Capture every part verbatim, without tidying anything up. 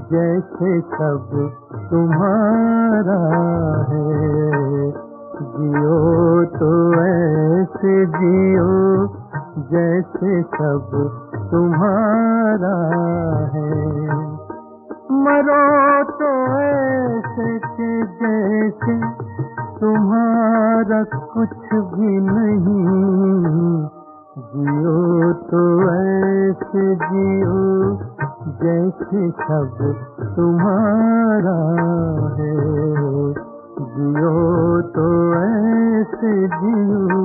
जैसे सब तुम्हारा है। जियो तो ऐसे जियो जैसे सब तुम्हारा है। मरो तो ऐसे के जैसे तुम्हारा कुछ भी नहीं। जियो तो ऐसे जियो जैसे सब तुम्हारा है। जियो तो ऐसे जियो।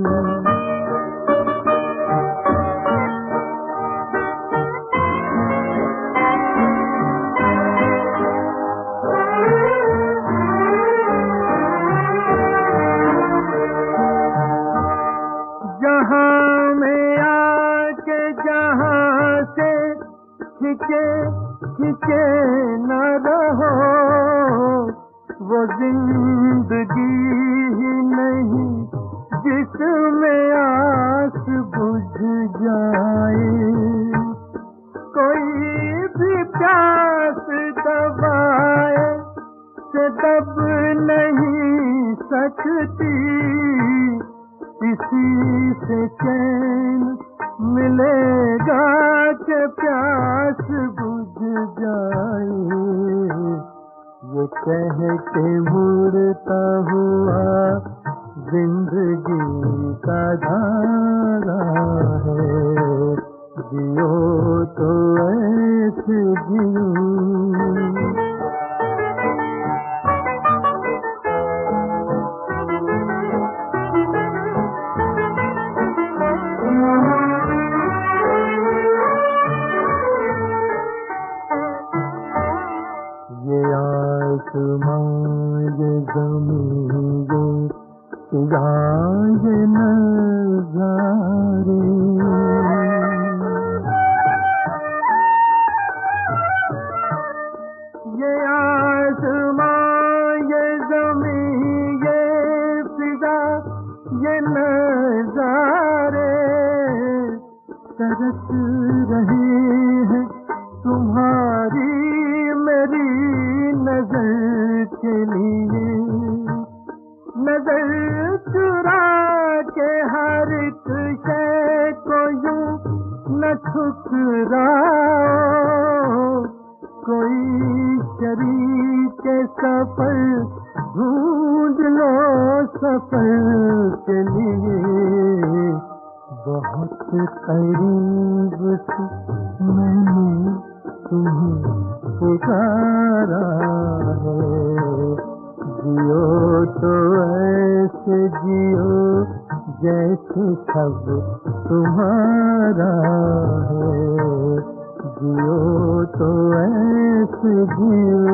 जहाँ में आके जहाँ से खिंचे खिंचे न रहो, वो जिंदगी ही नहीं जिसमें आस बुझ जाए। कोई भी प्यास दबाए से दब नहीं सकती। इसी से चैन मिलेगा कि प्यास बुझ जाए। ये कह के मुड़ता हुआ जिंदगी का धारा है। जियो तो ऐसे जियो। ये आसमां ये ज़मीं ये फिज़ा ये नज़ारे, ये आसमां ये ज़मीं ये फिज़ा ये नज़ारे तरस रहे हैं तुम्हारी मेरी नजर के लिए। नजर चुरा के हर एक शय को यूं न ठुकराओ। कोई शरीक सफर ढूंढ लो सफर के लिए। बहुत करीब से मैंने तुम्हें पुकारा है। जियो तो ऐसे जियो जैसे सब तुम्हारा है। जियो तो ऐसे जियो।